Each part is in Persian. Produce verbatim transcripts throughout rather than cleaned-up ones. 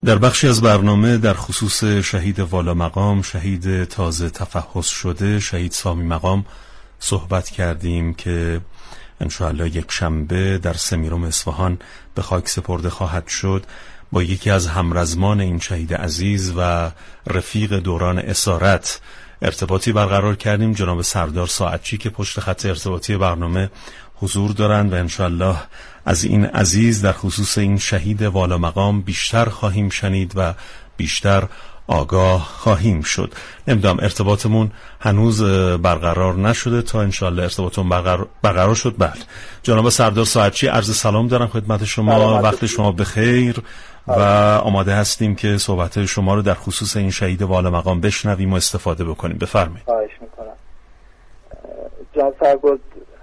در بخشی از برنامه در خصوص شهید والا مقام، شهید تازه تفحص شده، شهید سامی مقام صحبت کردیم که انشاءالله یک شنبه در سمیرم اصفهان به خاک سپرده خواهد شد. با یکی از همرزمان این شهید عزیز و رفیق دوران اسارت ارتباطی برقرار کردیم، جناب سردار ساعتچی که پشت خط ارتباطی برنامه حضور دارند و انشاءالله از این عزیز در خصوص این شهید والا مقام بیشتر خواهیم شنید و بیشتر آگاه خواهیم شد. نمیدونم ارتباطمون هنوز برقرار نشده، تا انشاءالله ارتباطمون برقرار, برقرار شد. بله جناب سردار ساعتچی، عرض سلام دارم خدمت شما، وقت شما بخیر و آماده هستیم که صحبت شما رو در خصوص این شهید والا مقام بشنویم و استفاده بکنیم. بفرمایید. خواهش میکنم. جناب سرگرد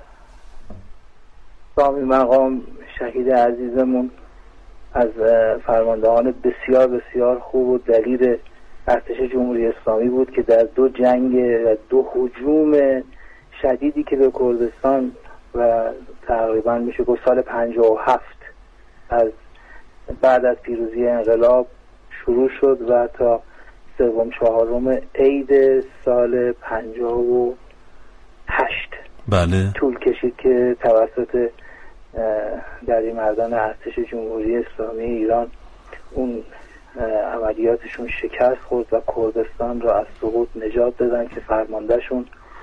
سامی مقام شهید عزیزمون از فرماندهان بسیار بسیار خوب و دلیر ارتش جمهوری اسلامی بود که در دو جنگ و دو هجوم شدیدی که به کردستان و تقریبا میشه گفت سال پنجاه و هفت از بعد از پیروزی انقلاب شروع شد و تا سوم چهارم عید سال پنجاه و هشت بله طول کشید که توسط دری مردان ارتش جمهوری اسلامی ایران اون عملیاتشون شکست خورد و کردستان را از سقوط نجات دادن که فرماندهشون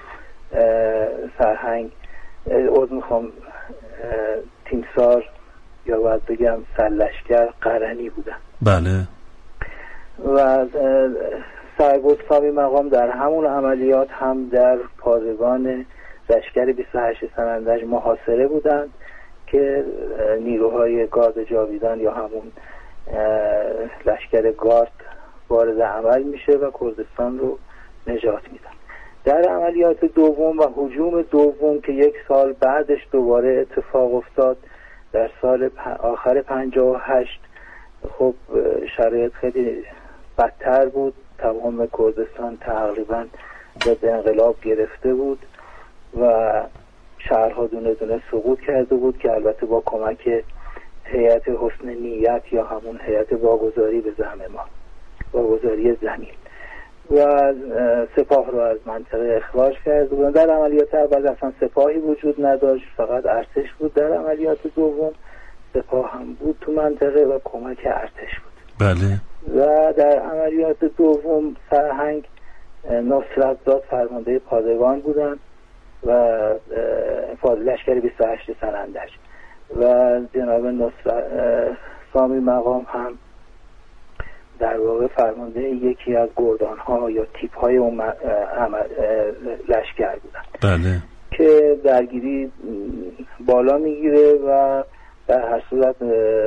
سرهنگ عذر میخوام تیمسار یا باید بگم سرلشکر قرنی بودن. بله. و سرگرد سامی مقام در همون عملیات هم در پادگان لشکر بیست و هشت سنندج محاصره بودند که نیروهای گارد جاویدان یا همون لشکر گارد وارد عمل میشه و کردستان رو نجات میدن. در عملیات دوم و هجوم دوم که یک سال بعدش دوباره اتفاق افتاد در سال آخر پنجاه و هشت، خب شرایط خیلی بدتر بود. تمام کردستان تقریبا به انقلاب گرفته بود و شهرها دونه دونه سقوط کرده بود که البته با کمک هیئت حسن نیت یا همون هیئت واگذاری به زعم ما، واگذاری زمین، و سپاه رو از منطقه اخراج کرده بودن. در عملیات اول اصلا سپاهی وجود نداشت، فقط ارتش بود. در عملیات دوم سپاه هم بود تو منطقه و کمک ارتش بود. بله. و در عملیات دوم سرهنگ نصرتزاد فرمانده پادگان بودن و لشکر بیست و هشت سنندج و جناب نصرت سامی مقام هم در واقع فرمانده یکی از گردان ها یا تیپ های اون لشکر بودن. بله. که درگیری بالا میگیره و در هر صورت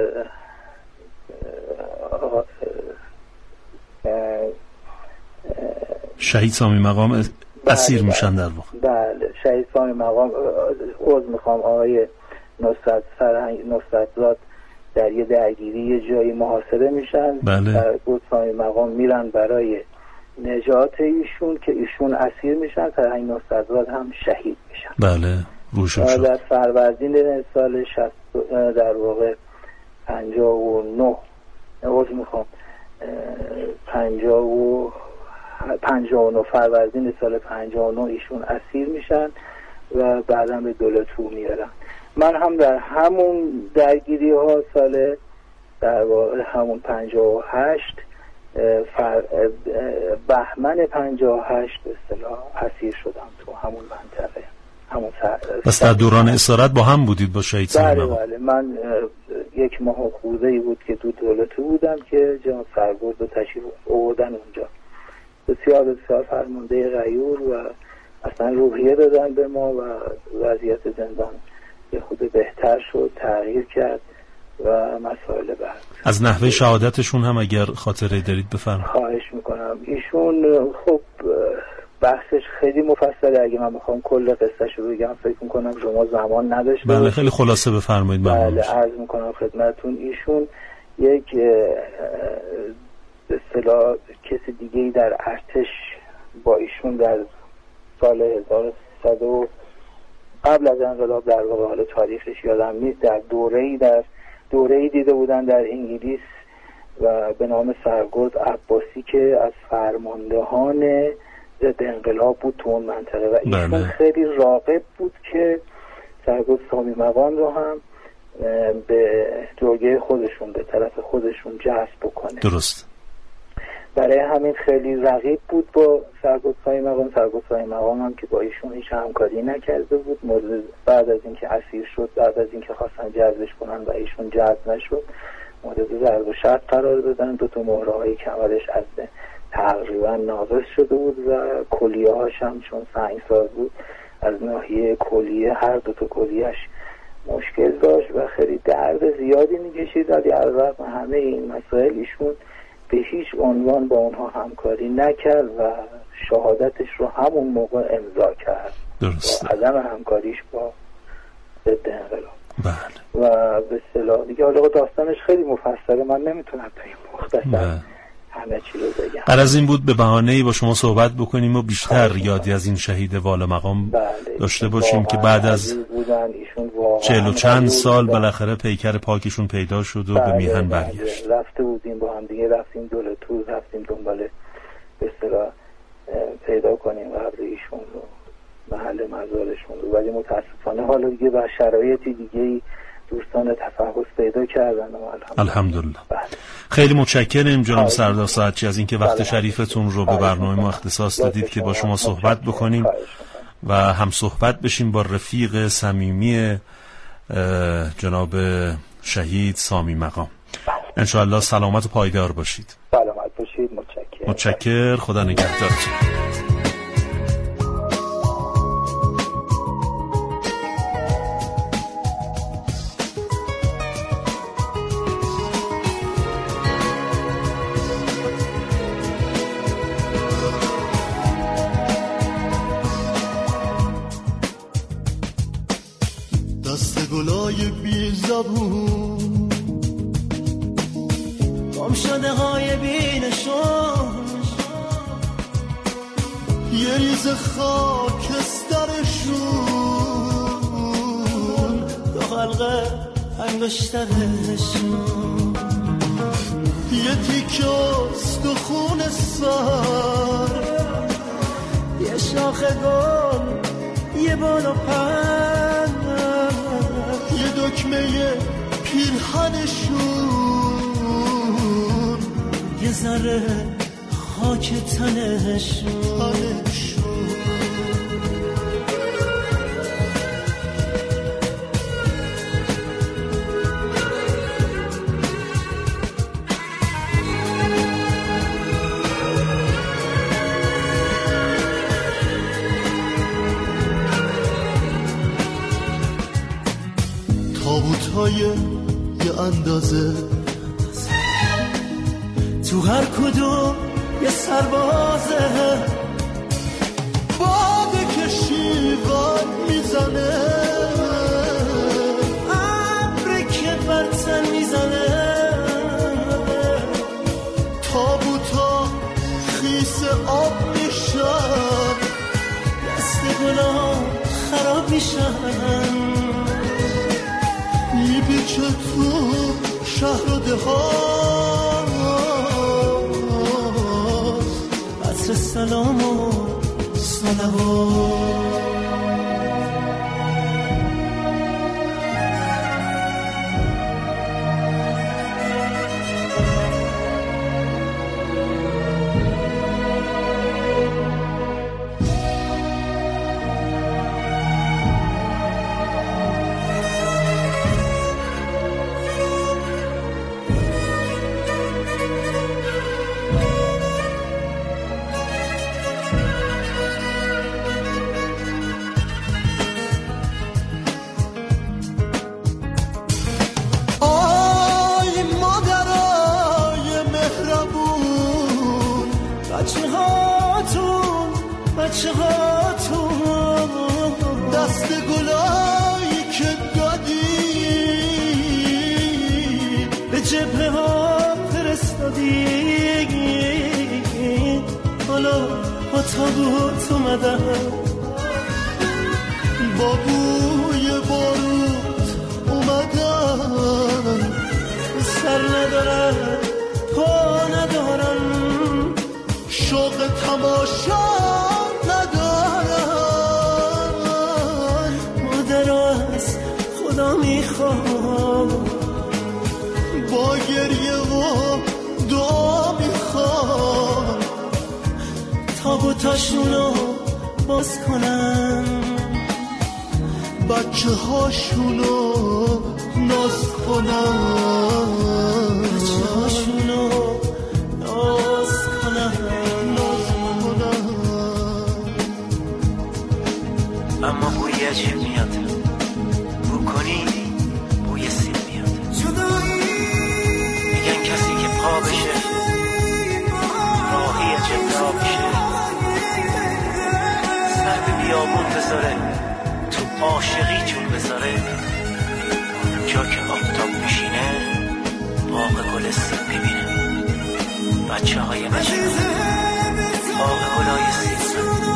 شهید سامی مقام اسیر میشن در واقع. بله شهید سامی مقام عذر میخوام آقای نصرت سرهنگ نصرتزاد در یه درگیری یه جایی محاصره میشن. بله. در بود سامی مقام میرن برای نجات ایشون که ایشون اسیر میشن، سرهنگ نصرتزاد هم شهید میشن. بله روشن شد. در فروردین سال شصت در واقع پنجاه و نه عذر میخوام پنجاه و پنجاه و نه فروردین سال پنجاه و نه ایشون اسیر میشن و بعدا به دولتو میارن. من هم در همون درگیری ها سال در واقع همون پنجاه و هشت بهمن پنجاه و هشت به اصطلاح اسیر شدم تو همون منطقه. همون بس در دوران اسارت با هم بودید با شهید سامی مقام؟ بله بله. من یک ماه خورده ای بود که تو دولتو بودم که جناب سرگرد رو تشریف آوردن اونجا. بسیار بسیار فرمانده غیور و اصلا روحیه دادن به ما و وضعیت زندان یه خود بهتر شد، تغییر کرد و مسائل بعد. از نحوه شهادتشون هم اگر خاطره دارید بفرمایید. خواهش میکنم. ایشون خب بحثش خیلی مفصله، اگه من بخوام کل قصهش رو بگم فکر میکنم شما زمان نداشته. بله خیلی خلاصه بفرمایید. بله عرض میکنم خدمتون. ایشون یک به اصطلاح کسی دیگه‌ای در ارتش با ایشون در سال هزار و سیصد قبل از انقلاب در واقع، حالا تاریخش یادم نیست، در دوره‌ای در دوره‌ای دیده بودن در انگلیس و به نام سرگرد عباسی که از فرماندهان ضد انقلاب بود تو اون منطقه و ایشون بله. خیلی راغب بود که سرگرد سامی مقام رو هم به جوگه خودشون به طرف خودشون جذب بکنه. درست. برای همین خیلی رقیب بود با سرگرد سامی مقام. سرگرد سامی مقام هم که با ایشون هیچ همکاری نکرده بود. مورد بعد از اینکه اسیر شد، بعد از اینکه خواستن جذبش کنن و ایشون جذب نشد، مورد ضرب و شتم قرار دادن. دو تا مهره های کمرش از تقریبا ناقص شده بود و کلیه هاش هم چون سنگساز بود از ناحیه کلیه هر دو تا کلیهش مشکل داشت و خیلی درد زیادی می‌کشید. ولی علیرغم همه این مسائل ایشون به هیچ عنوان با اونها همکاری نکرد و شهادتش رو همون موقع امضا کرد. درست. با عدم همکاریش با ضد انقلاب. بله. و به اصطلاح دیگه حالا داستانش خیلی مفصله، من نمیتونم تا این مختصر همه چی رو بگم. قرار از این بود به بهانه‌ای با شما صحبت بکنیم و بیشتر یادی از این شهید والا مقام بله. داشته باشیم که بعد از چهل و چند سال بالاخره پیکر پاکشون پیدا شد و بله. به میهن بله. برگشت. رفته بودیم با هم دیگه، رفتیم دور تور، رفتیم دنبال به اصطلاح پیدا کنیم قبر ایشون رو، محل مزارشون رو، ولی متاسفانه حالا دیگه با شرایطی دیگه دوستان تفحص پیدا کردن. الحمدلله. بله. خیلی متشکرم جناب سردار ساعتچی از اینکه وقت شریفتون رو به برنامه ما اختصاص دادید که با شما صحبت بکنیم و هم صحبت بشیم با رفیق صمیمی جناب شهید سامی مقام. انشاءالله سلامت و پایدار باشید. سلامت باشید. متشکرم. متشکر. خدا نگهدارتون. گلای بی زبون گم شده های بی نشون، یه ریز خاکسترشون دو حلقه انگشترشون، یه تیکه استخون سر، یه شاخ گل، یه بال و پر، یه دکمه پیرهنشون، یه ذره خاک تنشون. تابوت‌های یه اندازه تو هر کدوم یه سربازه، باد کشیوان میزنه، ابری که برتن میزنه، تابوتا خیس آب میشن، دست گلا خراب میشن، میپیچه تو شهر و دهات، عطر سلام و صلوات. بچه هاتون دست گلایی که دادی به جبهه ها فرستادی، حالا با تابوت اومدن با بوی بارود اومدن، سر ندارن شوق تماشا ندارن. مادر از خدا میخوام با گریه و دعا میخوام تابوتاشونو باز کنن، بچه هاشونو ناز کنن، بچه هاشونو ناز کنن، ناز کنن. اما بوی عجیب میاد، بو کنی بوی سیب میاد. میگن کسی که پا بشه راهی جبرا بشه، سر به بیابون بذاره تو عاشقی چون بذاره، جا که آفتاب میشینه باغ گل سیب میبینه. بچه های مجنون باغ گلای سیب